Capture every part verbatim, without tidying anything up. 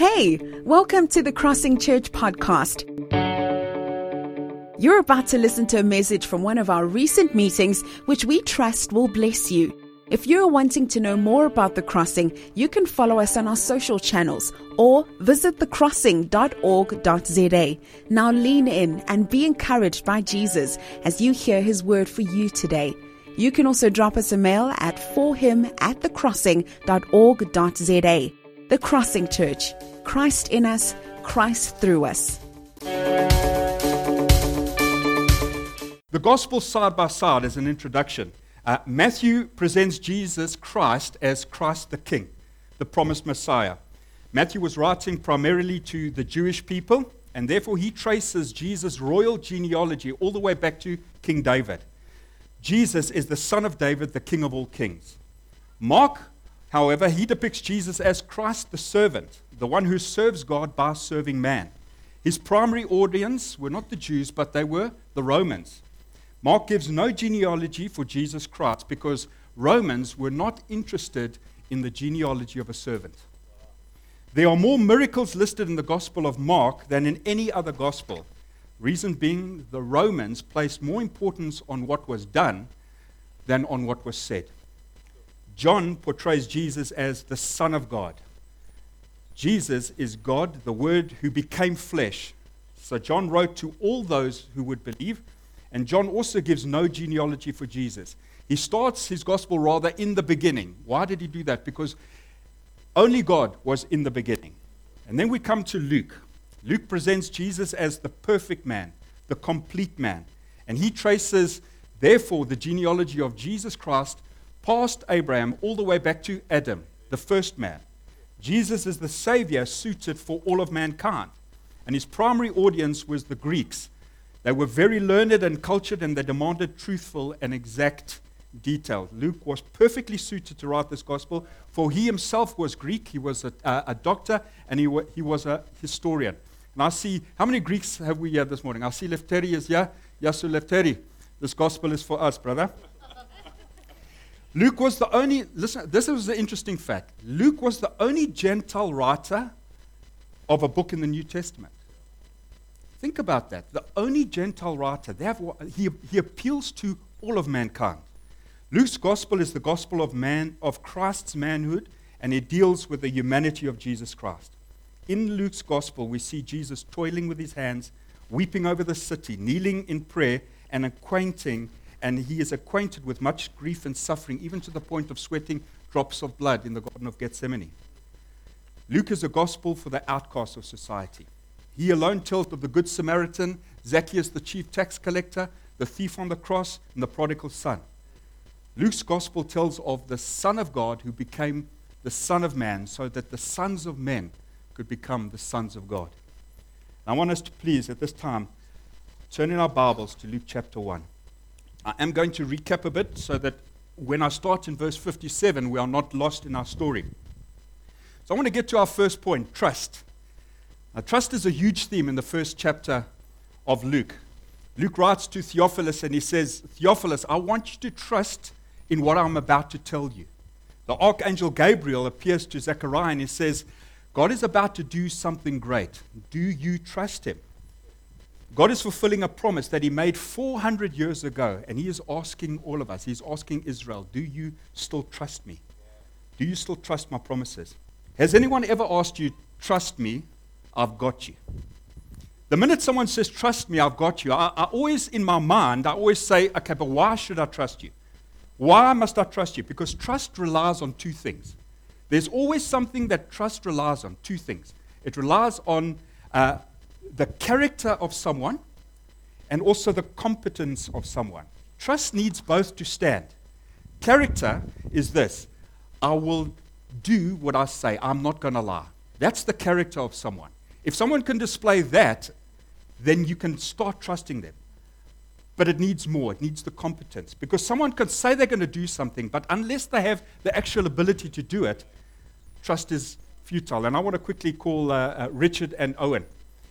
Hey, welcome to the Crossing Church podcast. You're about to listen to a message from one of our recent meetings, which we trust will bless you. If you're wanting to know more about The Crossing, you can follow us on our social channels or visit the crossing dot org dot z a. Now lean in and be encouraged by Jesus as you hear his word for you today. You can also drop us a mail at for him at the crossing dot org dot z a. The Crossing Church. Christ in us, Christ through us. The Gospel side by side as an introduction. Uh, Matthew presents Jesus Christ as Christ the King, the promised Messiah. Matthew was writing primarily to the Jewish people, and therefore he traces Jesus' royal genealogy all the way back to King David. Jesus is the son of David, the King of all kings. Mark, however, he depicts Jesus as Christ the servant, the one who serves God by serving man. His primary audience were not the Jews, but they were the Romans. Mark gives no genealogy for Jesus Christ because Romans were not interested in the genealogy of a servant. There are more miracles listed in the Gospel of Mark than in any other Gospel. Reason being, the Romans placed more importance on what was done than on what was said. John portrays Jesus as the Son of God. Jesus is God, the Word who became flesh. So John wrote to all those who would believe, and John also gives no genealogy for Jesus. He starts his gospel rather in the beginning. Why did he do that? Because only God was in the beginning. And then we come to Luke. Luke presents Jesus as the perfect man, the complete man. And he traces, therefore, the genealogy of Jesus Christ past Abraham all the way back to Adam, the first man. Jesus is the Savior suited for all of mankind. And his primary audience was the Greeks. They were very learned and cultured, and they demanded truthful and exact detail. Luke was perfectly suited to write this gospel, for he himself was Greek. He was a, a, a doctor, and he, wa- he was a historian. And I see, how many Greeks have we here this morning? I see Lefteri is here. Yasu Lefteri. This gospel is for us, brother. Luke was the only, listen, this was the interesting fact. Luke was the only Gentile writer of a book in the New Testament. Think about that. The only Gentile writer. They have, he, he appeals to all of mankind. Luke's gospel is the gospel of man, of Christ's manhood, and it deals with the humanity of Jesus Christ. In Luke's gospel, we see Jesus toiling with his hands, weeping over the city, kneeling in prayer, and acquainting, and he is acquainted with much grief and suffering, even to the point of sweating drops of blood in the Garden of Gethsemane. Luke is a gospel for the outcasts of society. He alone tells of the Good Samaritan, Zacchaeus the chief tax collector, the thief on the cross, and the prodigal son. Luke's gospel tells of the Son of God who became the Son of Man so that the sons of men could become the sons of God. I want us to please, at this time, turn in our Bibles to Luke chapter one. I am going to recap a bit so that when I start in verse fifty-seven, we are not lost in our story. So I want to get to our first point, trust. Now, trust is a huge theme in the first chapter of Luke. Luke writes to Theophilus and he says, Theophilus, I want you to trust in what I'm about to tell you. The archangel Gabriel appears to Zechariah and he says, God is about to do something great. Do you trust him? God is fulfilling a promise that he made four hundred years ago, and he is asking all of us, he's asking Israel, do you still trust me? Do you still trust my promises? Has anyone ever asked you, trust me, I've got you? The minute someone says, trust me, I've got you, I, I always, in my mind, I always say, okay, but why should I trust you? Why must I trust you? Because trust relies on two things. There's always something that trust relies on, two things. It relies on uh, the character of someone and also the competence of someone. Trust needs both to stand. Character is this: I will do what I say. I'm not going to lie. That's the character of someone. If someone can display that, then you can start trusting them. But it needs more. It needs the competence. Because someone can say they're going to do something, but unless they have the actual ability to do it, trust is futile. And I want to quickly call uh, uh, Richard and Owen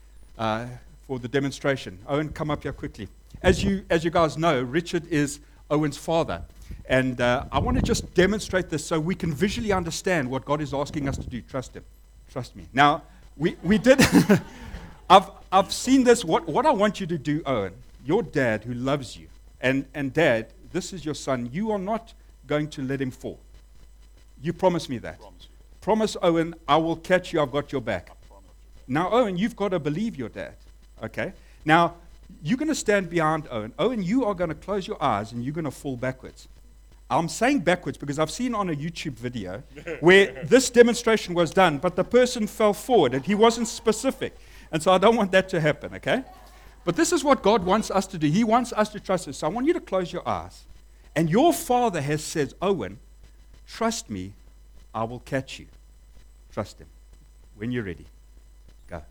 uh, for the demonstration. Owen, come up here quickly. As you, as you guys know, Richard is Owen's father. And uh, I want to just demonstrate this so we can visually understand what God is asking us to do. Trust him. Trust me. Now, we, we did. I've, I've seen this. What, what I want you to do, Owen, your dad who loves you, and, and dad, this is your son. You are not going to let him fall. You promise me that. Promise you. Promise, Owen, I will catch you. I've got your back. I promise you. Now, Owen, you've got to believe your dad. Okay? Now, you're going to stand behind Owen. Owen, you are going to close your eyes and you're going to fall backwards. I'm saying backwards because I've seen on a YouTube video where this demonstration was done, but the person fell forward and he wasn't specific. And so I don't want that to happen, okay? But this is what God wants us to do. He wants us to trust us. So I want you to close your eyes. And your father has said, Owen, trust me, I will catch you. Trust him. When you're ready, go.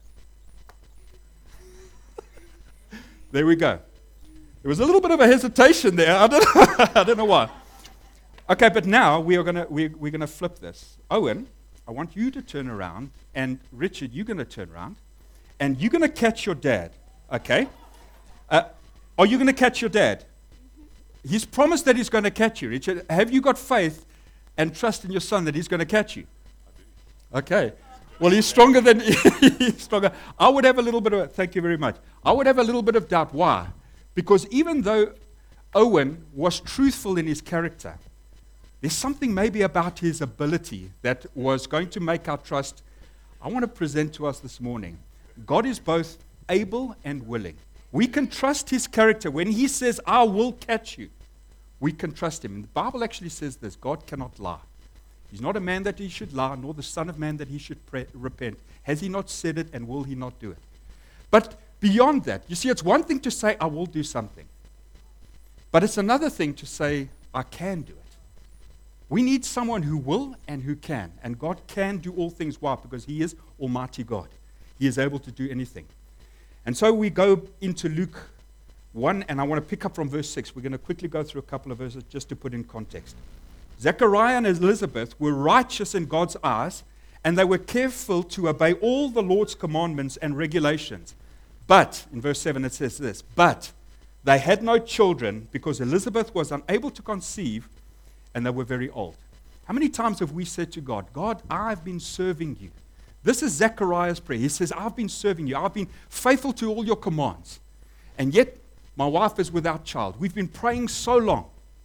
There we go. There was a little bit of a hesitation there. I don't know, I don't know why. Okay, but now we are gonna we, we're gonna flip this. Owen, I want you to turn around, and Richard, you're gonna turn around, and you're gonna catch your dad. Okay? Uh, are you gonna catch your dad? He's promised that he's going to catch you, Richard. Have you got faith and trust in your son that he's going to catch you? Okay. Well, he's stronger than he's stronger. I would have a little bit of thank you very much. I would have a little bit of doubt. Why? Because even though Owen was truthful in his character, there's something maybe about his ability that was going to make our trust. I want to present to us this morning. God is both able and willing. We can trust his character. When he says, I will catch you, we can trust him. And the Bible actually says this, God cannot lie. He's not a man that he should lie, nor the son of man that he should pre- repent. Has he not said it, and will he not do it? But beyond that, you see, it's one thing to say, I will do something. But it's another thing to say, I can do it. We need someone who will and who can. And God can do all things. Why? Because he is Almighty God. He is able to do anything. And so we go into Luke one, and I want to pick up from verse six. We're going to quickly go through a couple of verses just to put in context. Zechariah and Elizabeth were righteous in God's eyes, and they were careful to obey all the Lord's commandments and regulations. But, in verse seven it says this, but they had no children because Elizabeth was unable to conceive, and they were very old. How many times have we said to God, God, I've been serving you. This is Zechariah's prayer. He says, I've been serving you. I've been faithful to all your commands. And yet, my wife is without child. We've been praying so long.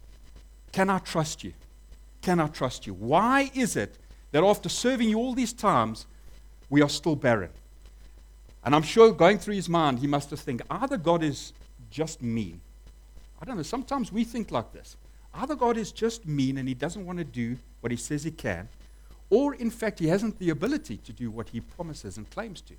Can I trust you? Can I trust you? Why is it that after serving you all these times, we are still barren? And I'm sure going through his mind, he must have think, either God is just mean. I don't know. Sometimes we think like this. Either God is just mean and he doesn't want to do what he says he can, or, in fact, he hasn't the ability to do what he promises and claims to.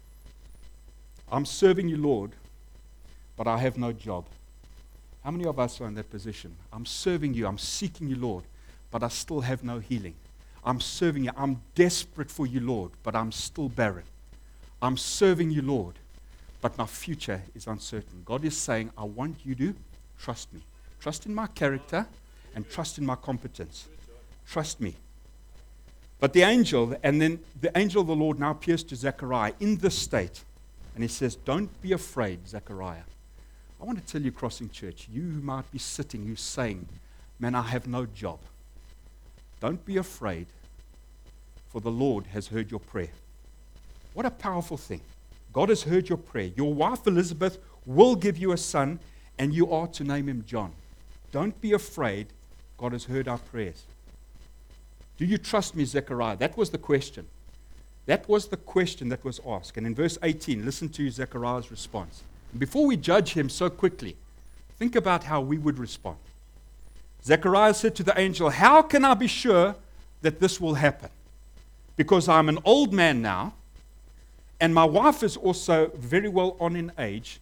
I'm serving you, Lord, but I have no job. How many of us are in that position? I'm serving you, I'm seeking you, Lord, but I still have no healing. I'm serving you, I'm desperate for you, Lord, but I'm still barren. I'm serving you, Lord, but my future is uncertain. God is saying, I want you to trust me. Trust in my character and trust in my competence. Trust me. But the angel, and then the angel of the Lord now appears to Zechariah in this state. And he says, don't be afraid, Zechariah. I want to tell you, Crossing Church, you who might be sitting, who's saying, man, I have no job. Don't be afraid, for the Lord has heard your prayer. What a powerful thing. God has heard your prayer. Your wife Elizabeth will give you a son, and you are to name him John. Don't be afraid. God has heard our prayers. Do you trust me, Zechariah? That was the question. That was the question that was asked. And in verse eighteen, listen to Zechariah's response. And before we judge him so quickly, think about how we would respond. Zechariah said to the angel, how can I be sure that this will happen? Because I'm an old man now, and my wife is also very well on in age,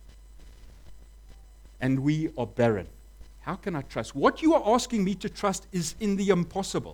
and we are barren. How can I trust? What you are asking me to trust is in the impossible.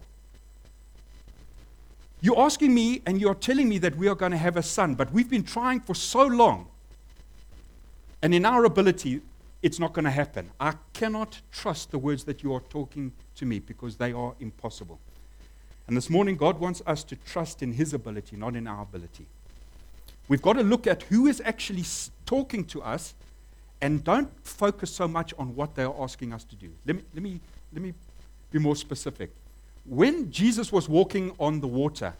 You're asking me and you're telling me that we are going to have a son, but we've been trying for so long, and in our ability, it's not going to happen. I cannot trust the words that you are talking to me because they are impossible. And this morning, God wants us to trust in his ability, not in our ability. We've got to look at who is actually talking to us, and don't focus so much on what they are asking us to do. Let me, let me, let me be more specific. When Jesus was walking on the water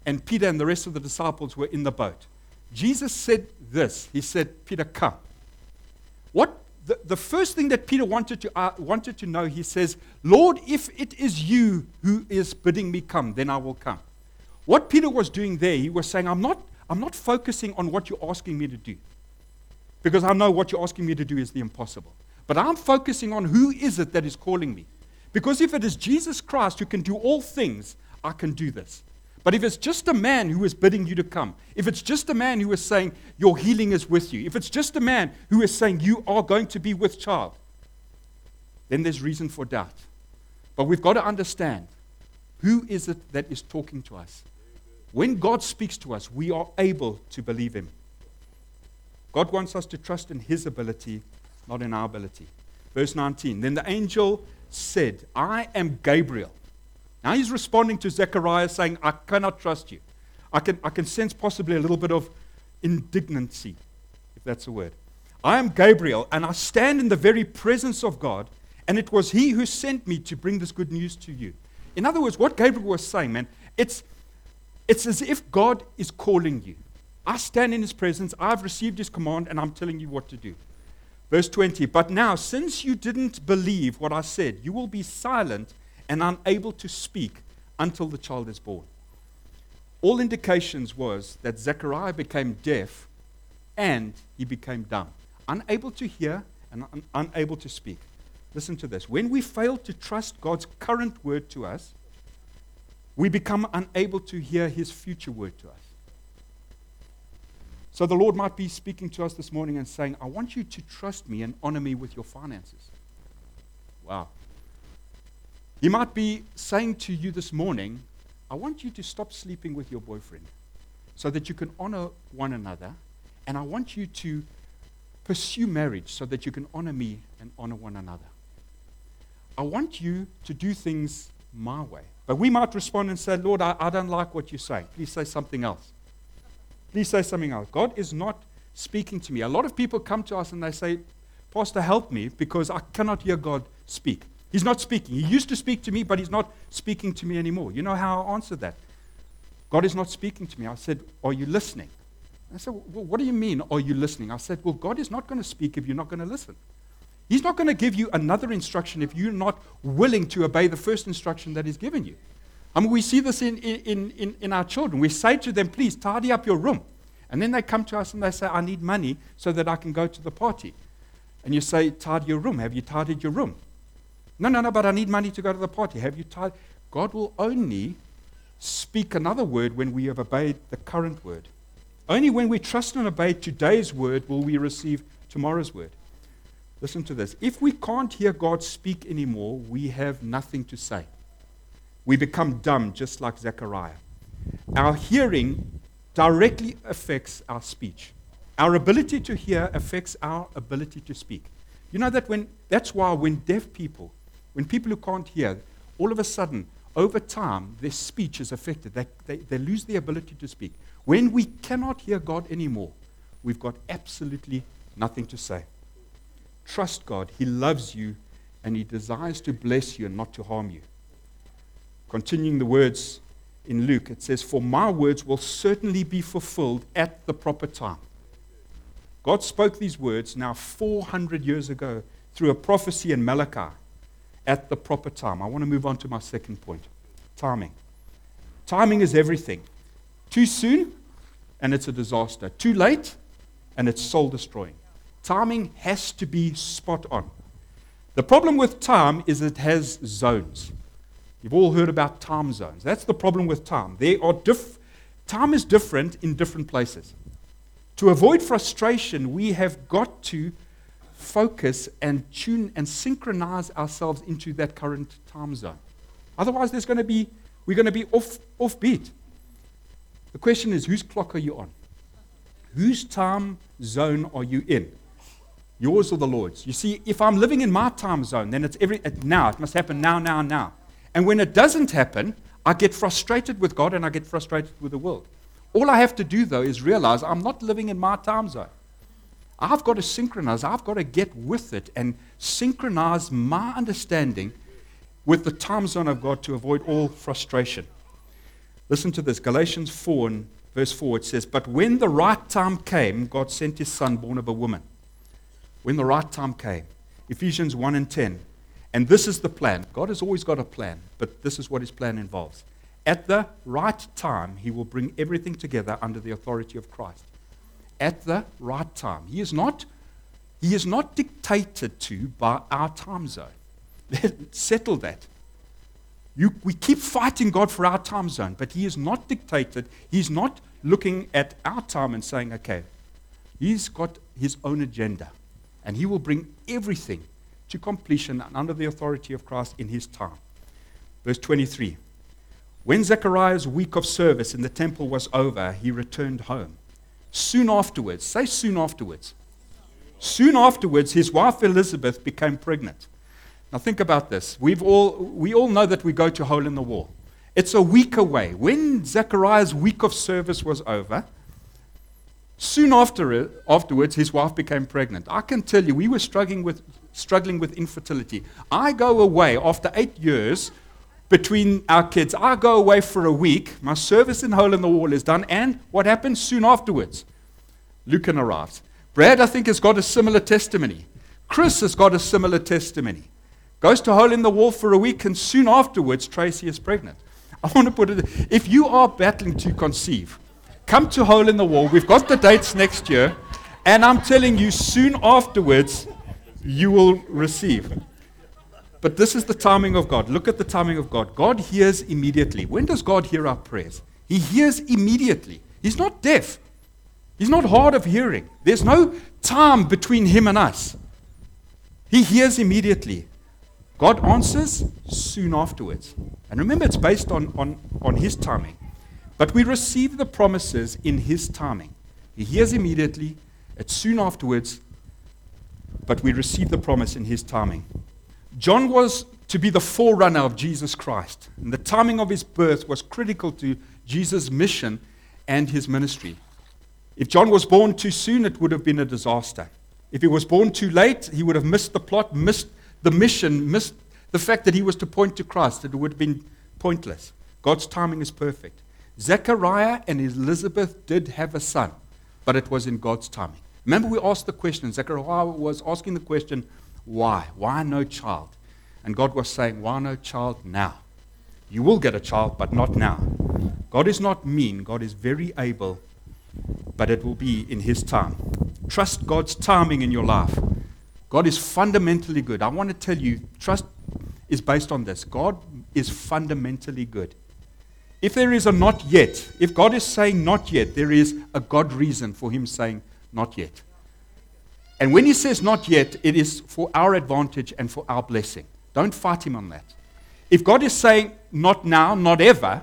and Peter and the rest of the disciples were in the boat. Jesus said this. He said, Peter, come. What the, the first thing that Peter wanted to, uh, wanted to know, he says, Lord, if it is you who is bidding me come, then I will come. What Peter was doing there, he was saying, I'm not, I'm not focusing on what you're asking me to do, because I know what you're asking me to do is the impossible. But I'm focusing on who is it that is calling me. Because if it is Jesus Christ who can do all things, I can do this. But if it's just a man who is bidding you to come, if it's just a man who is saying your healing is with you, if it's just a man who is saying you are going to be with child, then there's reason for doubt. But we've got to understand, who is it that is talking to us? When God speaks to us, we are able to believe him. God wants us to trust in his ability, not in our ability. Verse nineteen, then the angel said, I am Gabriel. Now he's responding to Zechariah saying, I cannot trust you. I can, I can sense possibly a little bit of indignancy, if that's a word. I am Gabriel, and I stand in the very presence of God, and it was he who sent me to bring this good news to you. In other words, what Gabriel was saying, man, it's, it's as if God is calling you. I stand in his presence, I've received his command, and I'm telling you what to do. Verse twenty, but now, since you didn't believe what I said, you will be silent and unable to speak until the child is born. All indications was that Zechariah became deaf and he became dumb, unable to hear and un- unable to speak. Listen to this. When we fail to trust God's current word to us, we become unable to hear his future word to us. So the Lord might be speaking to us this morning and saying, I want you to trust me and honor me with your finances. Wow. He might be saying to you this morning, I want you to stop sleeping with your boyfriend so that you can honor one another, and I want you to pursue marriage so that you can honor me and honor one another. I want you to do things my way. But we might respond and say, Lord, I, I don't like what you're saying. Please say something else. Please say something else. God is not speaking to me. A lot of people come to us and they say, Pastor, help me because I cannot hear God speak. He's not speaking. He used to speak to me, but he's not speaking to me anymore. You know how I answered that? God is not speaking to me. I said, are you listening? I said, well, what do you mean, are you listening? I said, well, God is not going to speak if you're not going to listen. He's not going to give you another instruction if you're not willing to obey the first instruction that he's given you. I mean, we see this in, in, in, in our children. We say to them, please, tidy up your room. And then they come to us and they say, I need money so that I can go to the party. And you say, tidy your room. Have you tidied your room? No, no, no, but I need money to go to the party. Have you tidied? God will only speak another word when we have obeyed the current word. Only when we trust and obey today's word will we receive tomorrow's word. Listen to this. If we can't hear God speak anymore, we have nothing to say. We become dumb, just like Zechariah. Our hearing directly affects our speech. Our ability to hear affects our ability to speak. You know that when that's why when deaf people, when people who can't hear, all of a sudden, over time, their speech is affected. They, they, they lose the ability to speak. When we cannot hear God anymore, we've got absolutely nothing to say. Trust God. He loves you, and he desires to bless you and not to harm you. Continuing the words in Luke, it says, for my words will certainly be fulfilled at the proper time. God spoke these words now four hundred years ago through a prophecy in Malachi at the proper time. I want to move on to my second point, timing. Timing is everything. Too soon, and it's a disaster. Too late, and it's soul-destroying. Timing has to be spot on. The problem with time is it has zones. You've all heard about time zones. That's the problem with time. They are diff- time is different in different places. To avoid frustration, we have got to focus and tune and synchronize ourselves into that current time zone. Otherwise, there's going to be we're going to be off offbeat. The question is, whose clock are you on? Whose time zone are you in? Yours or the Lord's? You see, if I'm living in my time zone, then it's every now. It must happen now, now, now. And when it doesn't happen, I get frustrated with God and I get frustrated with the world. All I have to do, though, is realize I'm not living in my time zone. I've got to synchronize. I've got to get with it and synchronize my understanding with the time zone of God to avoid all frustration. Listen to this. Galatians four and verse four, it says, "But when the right time came, God sent his son, born of a woman." When the right time came. Ephesians one and ten. And this is the plan. God has always got a plan, but this is what his plan involves. At the right time, he will bring everything together under the authority of Christ. At the right time. He is not, he is not dictated to by our time zone. Settle that. You, we keep fighting God for our time zone, but he is not dictated. He's not looking at our time and saying, okay, he's got his own agenda, and he will bring everything to completion and under the authority of Christ in his time. Verse twenty-three. When Zechariah's week of service in the temple was over, he returned home. Soon afterwards, say soon afterwards. Soon afterwards, his wife Elizabeth became pregnant. Now think about this. We've all, we all know that we go to Hole in the Wall. It's a week away. When Zechariah's week of service was over, soon after it, afterwards, his wife became pregnant. I can tell you, we were struggling with struggling with infertility. I go away after eight years between our kids. I go away for a week. My service in Hole in the Wall is done. And what happens soon afterwards? Lucan arrives. Brad, I think, has got a similar testimony. Chris has got a similar testimony. Goes to Hole in the Wall for a week, and soon afterwards, Tracy is pregnant. I want to put it, if you are battling to conceive, come to Hole in the Wall. We've got the dates next year, and I'm telling you, soon afterwards, you will receive. But this is the timing of God. Look at the timing of God. God hears immediately. When does God hear our prayers? He hears immediately. He's not deaf. He's not hard of hearing. There's no time between him and us. He hears immediately. God answers soon afterwards. And remember, it's based on, on, on his timing. But we receive the promises in his timing. He hears immediately. It's soon afterwards. But we receive the promise in his timing. John was to be the forerunner of Jesus Christ. And the timing of his birth was critical to Jesus' mission and his ministry. If John was born too soon, it would have been a disaster. If he was born too late, he would have missed the plot, missed the mission, missed the fact that he was to point to Christ. It would have been pointless. God's timing is perfect. Zechariah and Elizabeth did have a son, but it was in God's timing. Remember, we asked the question, Zechariah was asking the question, why? Why no child? And God was saying, why no child now? You will get a child, but not now. God is not mean. God is very able, but it will be in his time. Trust God's timing in your life. God is fundamentally good. I want to tell you, trust is based on this. God is fundamentally good. If there is a not yet, if God is saying not yet, there is a God reason for him saying not yet. And when he says not yet, it is for our advantage and for our blessing. Don't fight him on that. If God is saying not now, not ever,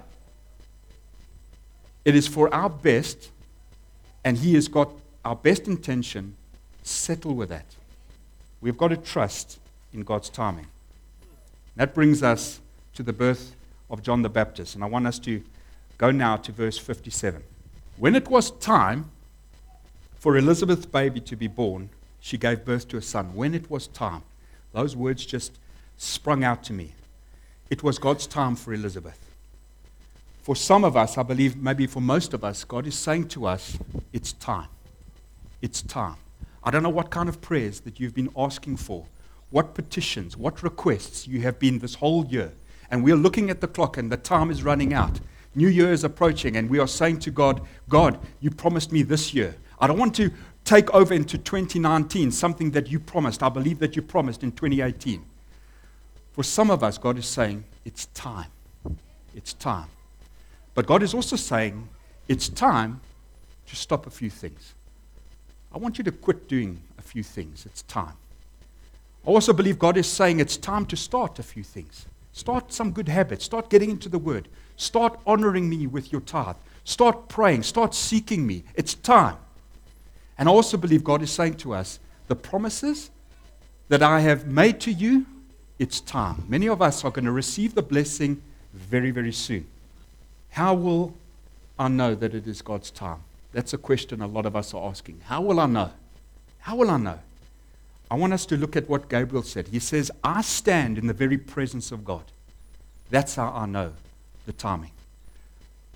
it is for our best, and he has got our best intention. Settle with that. We've got to trust in God's timing. That brings us to the birth of John the Baptist. And I want us to go now to verse fifty-seven. When it was time for Elizabeth's baby to be born, she gave birth to a son. When it was time. Those words just sprung out to me. It was God's time for Elizabeth. For some of us, I believe maybe for most of us, God is saying to us, it's time. It's time. I don't know what kind of prayers that you've been asking for, what petitions, what requests you have been this whole year. And we are looking at the clock and the time is running out. New Year is approaching and we are saying to God, God, you promised me this year. I don't want to take over into twenty nineteen something that you promised. I believe that you promised in twenty eighteen. For some of us, God is saying, it's time. It's time. But God is also saying, it's time to stop a few things. I want you to quit doing a few things. It's time. I also believe God is saying it's time to start a few things. Start some good habits. Start getting into the Word. Start honoring me with your tithe. Start praying. Start seeking me. It's time. And I also believe God is saying to us, the promises that I have made to you, it's time. Many of us are going to receive the blessing very, very soon. How will I know that it is God's time? That's a question a lot of us are asking. How will I know? How will I know? I want us to look at what Gabriel said. He says, I stand in the very presence of God. That's how I know the timing.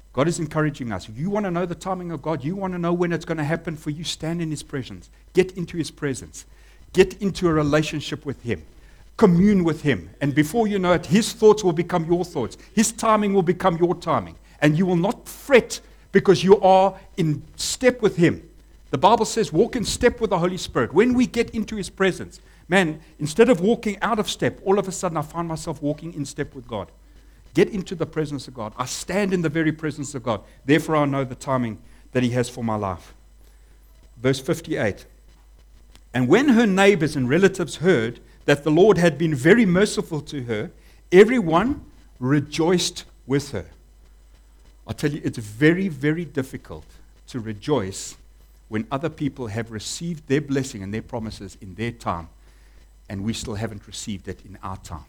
God is encouraging us. If you want to know the timing of God, you want to know when it's going to happen for you, stand in His presence. Get into His presence. Get into a relationship with Him. Commune with Him. And before you know it, His thoughts will become your thoughts. His timing will become your timing. And you will not fret because you are in step with Him. The Bible says, walk in step with the Holy Spirit. When we get into His presence, man, instead of walking out of step, all of a sudden I find myself walking in step with God. Get into the presence of God. I stand in the very presence of God. Therefore, I know the timing that He has for my life. Verse fifty-eight. And when her neighbors and relatives heard that the Lord had been very merciful to her, everyone rejoiced with her. I tell you, it's very, very difficult to rejoice when other people have received their blessing and their promises in their time, and we still haven't received it in our time.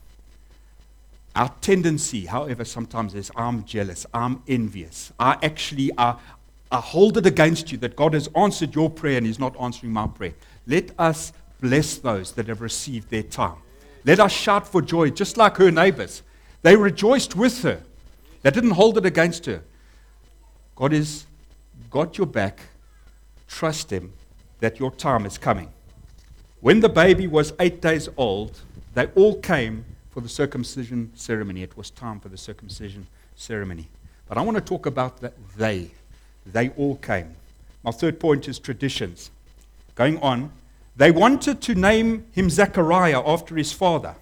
Our tendency, however, sometimes is, I'm jealous, I'm envious. I actually, I, I hold it against you that God has answered your prayer and He's not answering my prayer. Let us bless those that have received their time. Let us shout for joy, just like her neighbors. They rejoiced with her. They didn't hold it against her. God has got your back. Trust Him that your time is coming. When the baby was eight days old, they all came for the circumcision ceremony. It was time for the circumcision ceremony. But I want to talk about that they. They all came. My third point is traditions. Going on, they wanted to name him Zechariah after his father.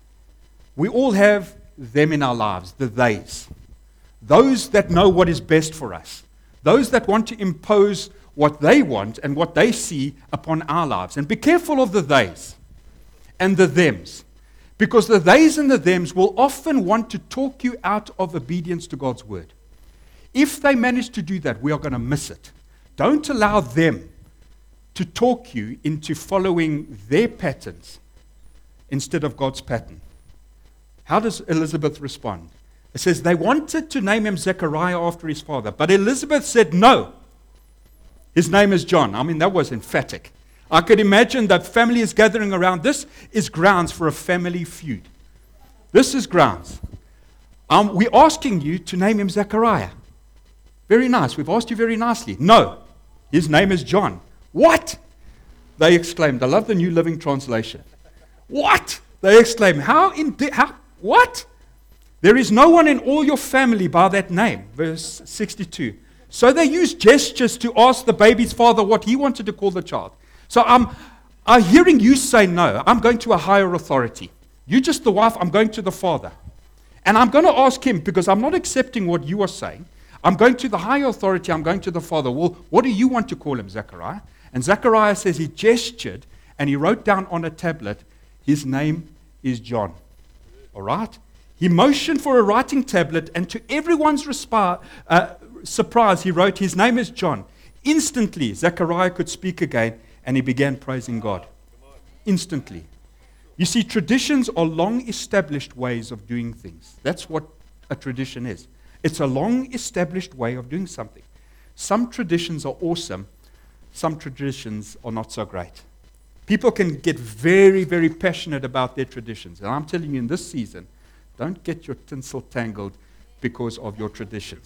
We all have them in our lives, the theys. Those that know what is best for us. Those that want to impose what they want and what they see upon our lives. And be careful of the theys and the thems. Because the theys and the thems will often want to talk you out of obedience to God's word. If they manage to do that, we are going to miss it. Don't allow them to talk you into following their patterns instead of God's pattern. How does Elizabeth respond? It says they wanted to name him Zechariah after his father, but Elizabeth said no. His name is John. I mean, that was emphatic. I could imagine that family is gathering around. This is grounds for a family feud. This is grounds. Um, we're asking you to name him Zechariah. Very nice. We've asked you very nicely. No. His name is John. What? They exclaimed. I love the New Living Translation. What? They exclaimed. How in di- how what? There is no one in all your family by that name. Verse sixty-two. So they used gestures to ask the baby's father what he wanted to call the child. So I'm, I'm hearing you say no. I'm going to a higher authority. You're just the wife. I'm going to the father. And I'm going to ask him, because I'm not accepting what you are saying. I'm going to the higher authority. I'm going to the father. Well, what do you want to call him, Zechariah? And Zechariah says he gestured and he wrote down on a tablet, his name is John. All right? He motioned for a writing tablet, and to everyone's resp- uh, surprise, he wrote, his name is John. Instantly, Zechariah could speak again, and he began praising God. Instantly. You see, traditions are long-established ways of doing things. That's what a tradition is. It's a long-established way of doing something. Some traditions are awesome. Some traditions are not so great. People can get very, very passionate about their traditions. And I'm telling you, in this season, don't get your tinsel tangled because of your traditions.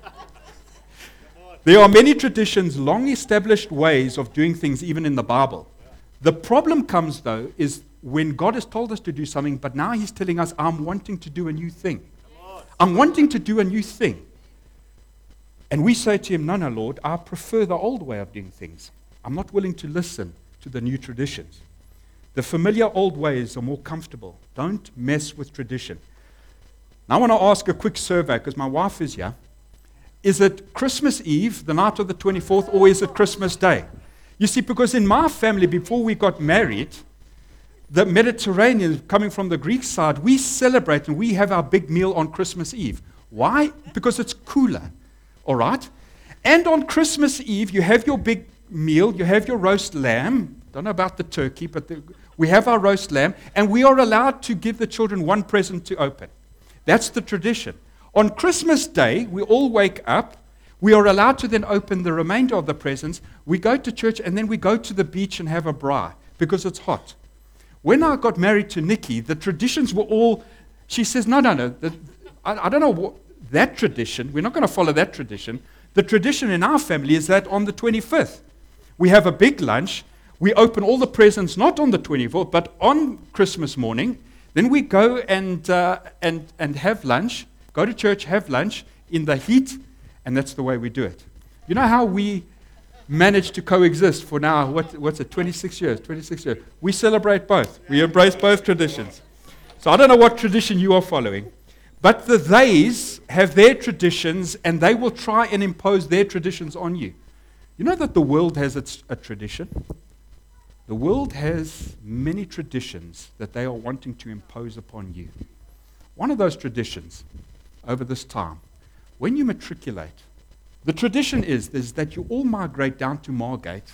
There are many traditions, long-established ways of doing things, even in the Bible. The problem comes, though, is when God has told us to do something, but now He's telling us, I'm wanting to do a new thing. I'm wanting to do a new thing. And we say to Him, no, no, Lord, I prefer the old way of doing things. I'm not willing to listen to the new traditions. The familiar old ways are more comfortable. Don't mess with tradition. Now I want to ask a quick survey, because my wife is here. Is it Christmas Eve, the night of the twenty-fourth, or is it Christmas Day? You see, because in my family, before we got married, the Mediterranean, coming from the Greek side, we celebrate and we have our big meal on Christmas Eve. Why? Because it's cooler, all right? And on Christmas Eve, you have your big meal, you have your roast lamb. Don't know about the turkey, but the, we have our roast lamb, and we are allowed to give the children one present to open. That's the tradition. On Christmas Day, we all wake up. We are allowed to then open the remainder of the presents. We go to church, and then we go to the beach and have a braai because it's hot. When I got married to Nikki, the traditions were all, she says, no, no, no, the, I, I don't know, what, that tradition. We're not going to follow that tradition. The tradition in our family is that on the twenty-fifth, we have a big lunch. We open all the presents, not on the twenty-fourth, but on Christmas morning. Then we go and, uh, and, and have lunch, go to church, have lunch in the heat, and that's the way we do it. You know how we managed to coexist for now, what, what's it, twenty-six years, twenty-six years. We celebrate both. We embrace both traditions. So I don't know what tradition you are following, but the theys have their traditions, and they will try and impose their traditions on you. You know that the world has its, a tradition? The world has many traditions that they are wanting to impose upon you. One of those traditions over this time, when you matriculate, the tradition is, is that you all migrate down to Margate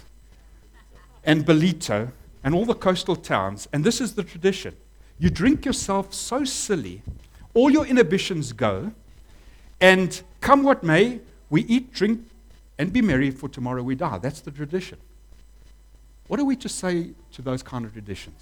and Ballito and all the coastal towns, and this is the tradition. You drink yourself so silly, all your inhibitions go, and come what may, we eat, drink, and be merry, for tomorrow we die. That's the tradition. What are we to say to those kind of traditions?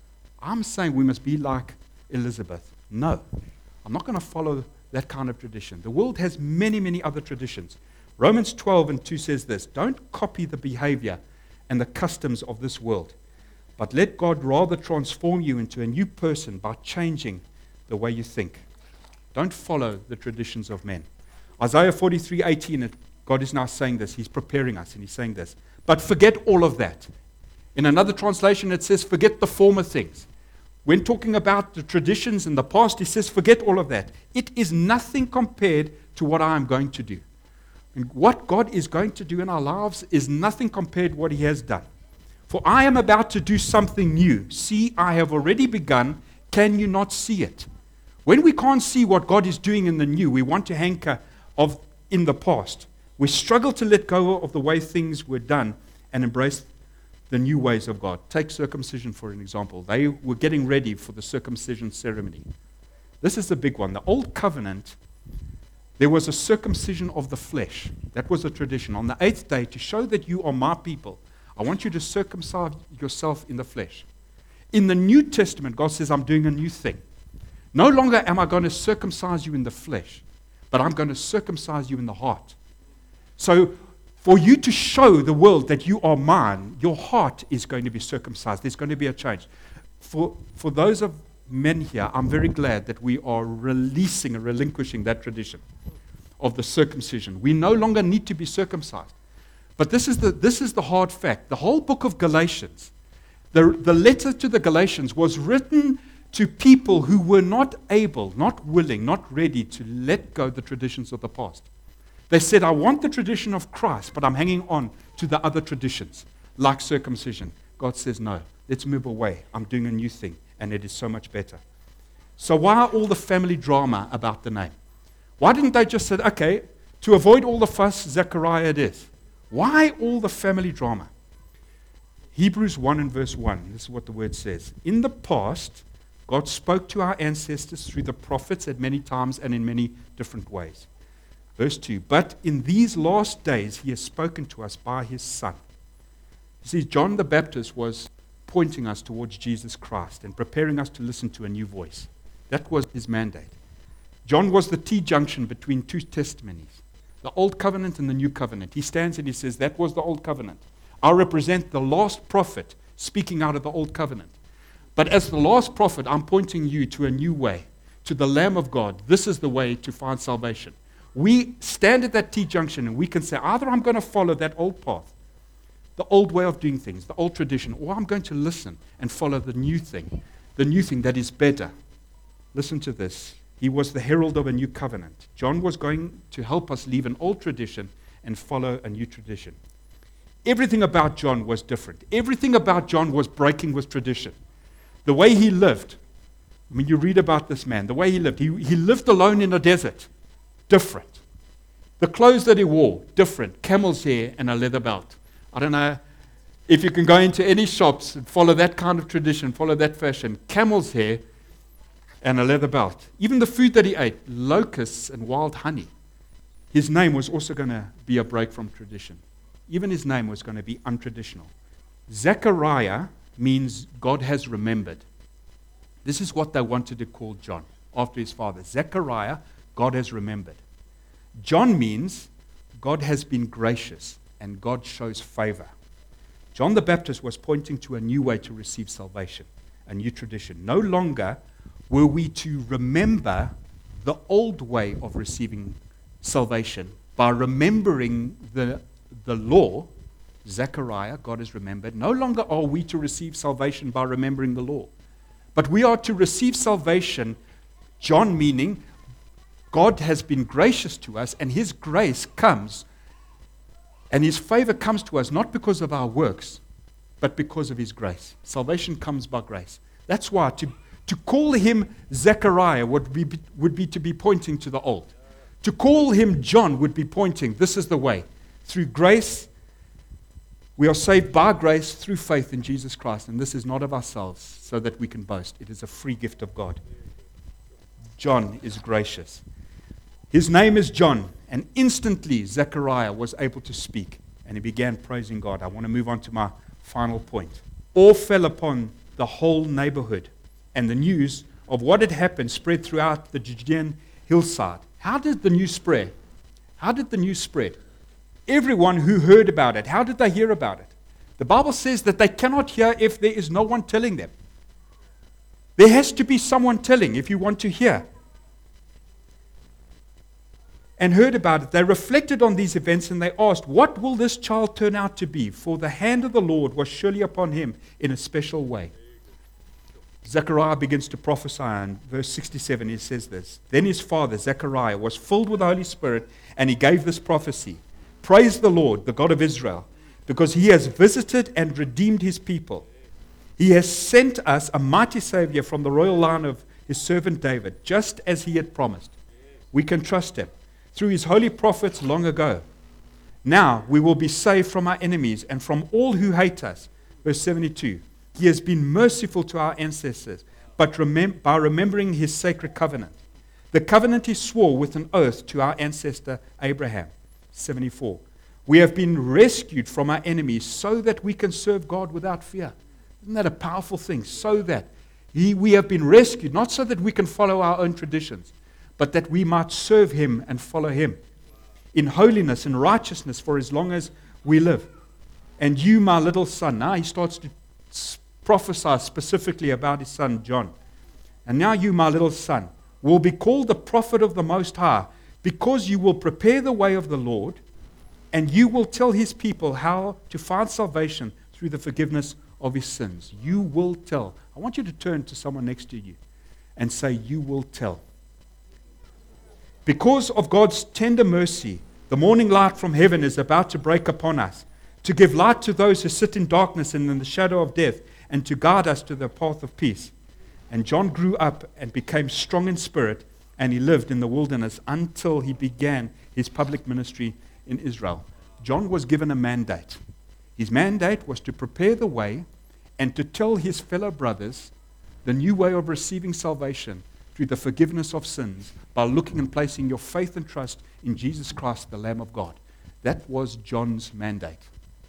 I'm saying we must be like Elizabeth. No, I'm not going to follow that kind of tradition. The world has many, many other traditions. Romans twelve and two says this: don't copy the behavior and the customs of this world, but let God rather transform you into a new person by changing the way you think. Don't follow the traditions of men. Isaiah forty-three eighteen, God is now saying this. He's preparing us, and he's saying this. But forget all of that. In another translation, it says, forget the former things. When talking about the traditions in the past, he says, forget all of that. It is nothing compared to what I am going to do. And what God is going to do in our lives is nothing compared to what he has done. For I am about to do something new. See, I have already begun. Can you not see it? When we can't see what God is doing in the new, we want to hanker of in the past. We struggle to let go of the way things were done and embrace the new ways of God. Take circumcision for an example. They were getting ready for the circumcision ceremony. This is the big one. The old covenant, there was a circumcision of the flesh. That was a tradition. On the eighth day, to show that you are my people, I want you to circumcise yourself in the flesh. In the New Testament, God says, I'm doing a new thing. No longer am I going to circumcise you in the flesh, but I'm going to circumcise you in the heart. So, for you to show the world that you are mine, your heart is going to be circumcised. There's going to be a change. For, for those of men here, I'm very glad that we are releasing and relinquishing that tradition of the circumcision. We no longer need to be circumcised. But this is the, this is the hard fact. The whole book of Galatians, the, the letter to the Galatians was written to people who were not able, not willing, not ready to let go the traditions of the past. They said, I want the tradition of Christ, but I'm hanging on to the other traditions, like circumcision. God says, no, let's move away. I'm doing a new thing, and it is so much better. So why all the family drama about the name? Why didn't they just say, okay, to avoid all the fuss, Zechariah it is? Why all the family drama? Hebrews one and verse one, this is what the word says. In the past, God spoke to our ancestors through the prophets at many times and in many different ways. Verse two, but in these last days he has spoken to us by his Son. You see, John the Baptist was pointing us towards Jesus Christ and preparing us to listen to a new voice. That was his mandate. John was the T-junction between two testimonies, the Old Covenant and the New Covenant. He stands and he says, that was the Old Covenant. I represent the last prophet speaking out of the Old Covenant. But as the last prophet, I'm pointing you to a new way, to the Lamb of God. This is the way to find salvation. We stand at that T-junction and we can say, either I'm going to follow that old path, the old way of doing things, the old tradition, or I'm going to listen and follow the new thing, the new thing that is better. Listen to this. He was the herald of a new covenant. John was going to help us leave an old tradition and follow a new tradition. Everything about John was different. Everything about John was breaking with tradition. The way he lived, when you read about this man, the way he lived, he, he lived alone in a desert. Different. The clothes that he wore, different. Camel's hair and a leather belt. I don't know if you can go into any shops and follow that kind of tradition, follow that fashion. Camel's hair and a leather belt. Even the food that he ate, locusts and wild honey. His name was also going to be a break from tradition. Even his name was going to be untraditional. Zechariah means God has remembered. This is what they wanted to call John after his father. Zechariah, God has remembered. John means God has been gracious and God shows favor. John the Baptist was pointing to a new way to receive salvation, a new tradition. No longer were we to remember the old way of receiving salvation by remembering the, the law. Zechariah, God has remembered. No longer are we to receive salvation by remembering the law, but we are to receive salvation, John meaning God has been gracious to us, and His grace comes and His favor comes to us not because of our works, but because of His grace. Salvation comes by grace. That's why to, to call Him Zechariah would be, would be to be pointing to the old. To call Him John would be pointing, this is the way. Through grace, we are saved by grace through faith in Jesus Christ, and this is not of ourselves so that we can boast. It is a free gift of God. John is gracious. His name is John, and instantly Zechariah was able to speak, and he began praising God. I want to move on to my final point. Awe fell upon the whole neighborhood, and the news of what had happened spread throughout the Judean hillside. How did the news spread? How did the news spread? Everyone who heard about it, how did they hear about it? The Bible says that they cannot hear if there is no one telling them. There has to be someone telling if you want to hear. And heard about it. They reflected on these events and they asked, what will this child turn out to be? For the hand of the Lord was surely upon him in a special way. Zechariah begins to prophesy, and verse sixty-seven he says this. Then his father, Zechariah, was filled with the Holy Spirit, and he gave this prophecy. Praise the Lord, the God of Israel, because He has visited and redeemed His people. He has sent us a mighty Savior from the royal line of His servant David, just as He had promised. We can trust Him through His holy prophets long ago. Now we will be saved from our enemies and from all who hate us. Verse seventy-two. He has been merciful to our ancestors, but remem- by remembering His sacred covenant. The covenant He swore with an oath to our ancestor Abraham. seventy-four. We have been rescued from our enemies so that we can serve God without fear. Isn't that a powerful thing? So that he, we have been rescued, not so that we can follow our own traditions, but that we might serve Him and follow Him in holiness and righteousness for as long as we live. And you, my little son, now he starts to prophesy specifically about his son John. And now you, my little son, will be called the prophet of the Most High, because you will prepare the way of the Lord, and you will tell His people how to find salvation through the forgiveness of His sins. You will tell. I want you to turn to someone next to you and say, you will tell. Because of God's tender mercy, the morning light from heaven is about to break upon us, to give light to those who sit in darkness and in the shadow of death, and to guide us to the path of peace. And John grew up and became strong in spirit, and he lived in the wilderness until he began his public ministry in Israel. John was given a mandate. His mandate was to prepare the way and to tell his fellow brothers the new way of receiving salvation through the forgiveness of sins by looking and placing your faith and trust in Jesus Christ, the Lamb of God. That was John's mandate.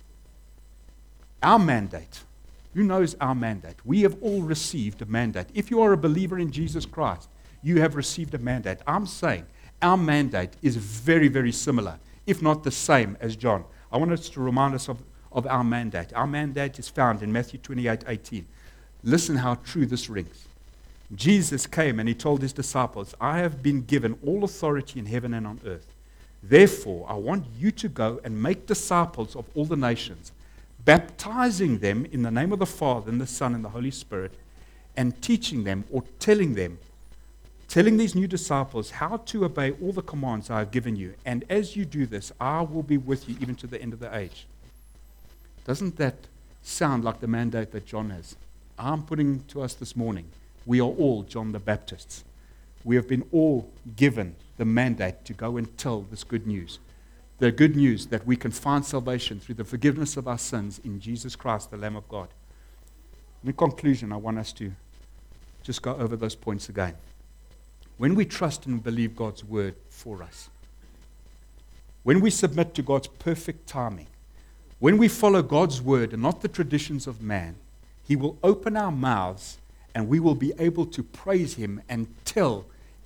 Our mandate. Who knows our mandate? We have all received a mandate. If you are a believer in Jesus Christ, you have received a mandate. I'm saying our mandate is very, very similar, if not the same as John. I want us to remind us of, of our mandate. Our mandate is found in Matthew twenty-eight eighteen. Listen how true this rings. Jesus came and He told His disciples, I have been given all authority in heaven and on earth. Therefore, I want you to go and make disciples of all the nations, baptizing them in the name of the Father and the Son and the Holy Spirit, and teaching them or telling them, telling these new disciples how to obey all the commands I have given you. And as you do this, I will be with you even to the end of the age. Doesn't that sound like the mandate that John has? I'm putting to us this morning, we are all John the Baptists. We have been all given the mandate to go and tell this good news. The good news that we can find salvation through the forgiveness of our sins in Jesus Christ, the Lamb of God. In conclusion, I want us to just go over those points again. When we trust and believe God's word for us, when we submit to God's perfect timing, when we follow God's word and not the traditions of man, He will open our mouths and we will be able to praise Him and tell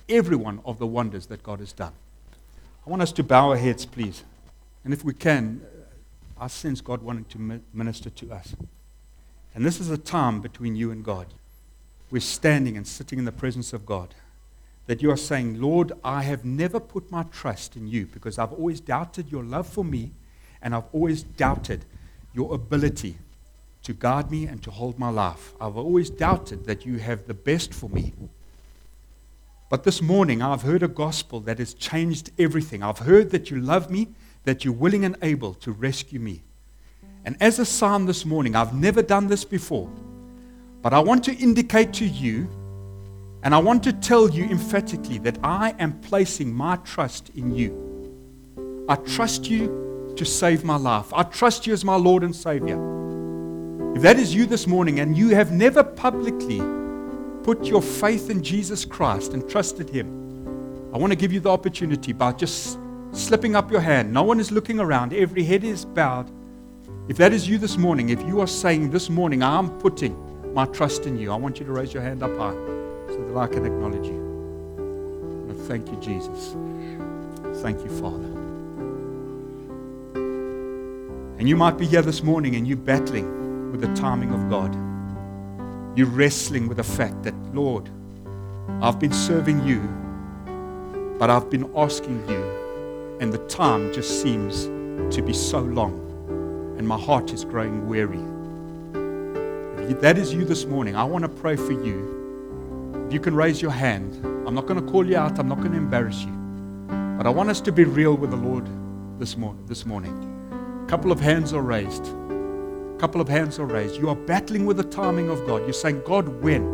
every one of the wonders that God has done. I want us to bow our heads, please. And if we can, I sense God wanting to mi- minister to us. And this is a time between you and God. We're standing and sitting in the presence of God. That you are saying, Lord, I have never put my trust in you because I've always doubted your love for me, and I've always doubted your ability to guard me and to hold my life. I've always doubted that you have the best for me. But this morning, I've heard a gospel that has changed everything. I've heard that you love me, that you're willing and able to rescue me. And as a sign this morning, I've never done this before, but I want to indicate to you, and I want to tell you emphatically that I am placing my trust in you. I trust you to save my life. I trust you as my Lord and Savior. If that is you this morning and you have never publicly put your faith in Jesus Christ and trusted Him, I want to give you the opportunity by just slipping up your hand. No one is looking around. Every head is bowed. If that is you this morning, if you are saying this morning, I'm putting my trust in you, I want you to raise your hand up high so that I can acknowledge you. And thank you, Jesus. Thank you, Father. And you might be here this morning and you're battling with the timing of God. You're wrestling with the fact that, Lord, I've been serving you, but I've been asking you, and the time just seems to be so long, and my heart is growing weary. If that is you this morning, I want to pray for you. If you can raise your hand, I'm not going to call you out, I'm not going to embarrass you, but I want us to be real with the Lord this, mor- this morning. A couple of hands are raised. couple of hands are raised. You are battling with the timing of God. You're saying, God, when?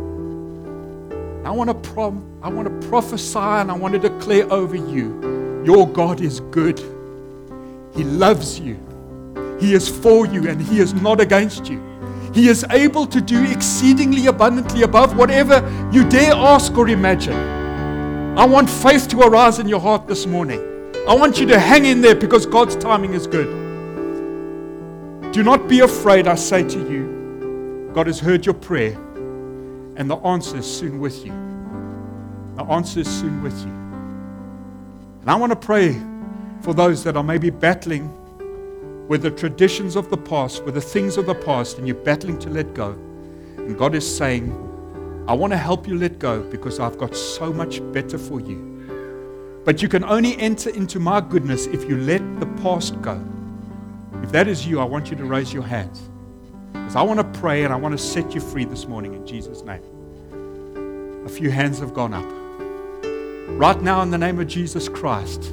I want to prom- I want to prophesy and I want to declare over you, your God is good. He loves you. He is for you and He is not against you. He is able to do exceedingly abundantly above whatever you dare ask or imagine. I want faith to arise in your heart this morning. I want you to hang in there because God's timing is good. Do not be afraid, I say to you. God has heard your prayer, and the answer is soon with you. The answer is soon with you. And I want to pray for those that are maybe battling with the traditions of the past, with the things of the past, and you're battling to let go. And God is saying, I want to help you let go because I've got so much better for you. But you can only enter into my goodness if you let the past go. If that is you, I want you to raise your hands. Because I want to pray and I want to set you free this morning in Jesus' name. A few hands have gone up. Right now, in the name of Jesus Christ,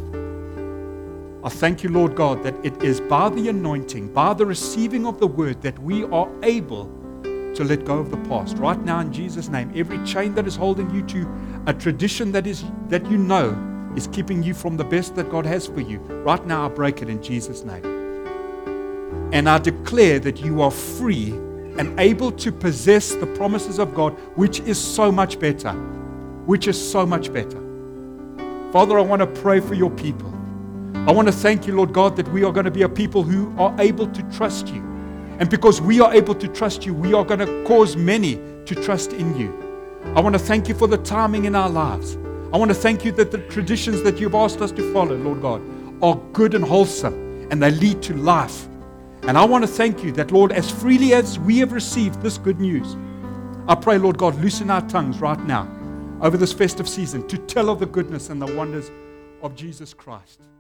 I thank you, Lord God, that it is by the anointing, by the receiving of the word, that we are able to let go of the past. Right now, in Jesus' name, every chain that is holding you to a tradition that is that you know is keeping you from the best that God has for you, right now I break it in Jesus' name. And I declare that you are free and able to possess the promises of God, which is so much better. Which is so much better. Father, I want to pray for your people. I want to thank you, Lord God, that we are going to be a people who are able to trust you. And because we are able to trust you, we are going to cause many to trust in you. I want to thank you for the timing in our lives. I want to thank you that the traditions that you've asked us to follow, Lord God, are good and wholesome, and they lead to life. And I want to thank you that, Lord, as freely as we have received this good news, I pray, Lord God, loosen our tongues right now over this festive season to tell of the goodness and the wonders of Jesus Christ.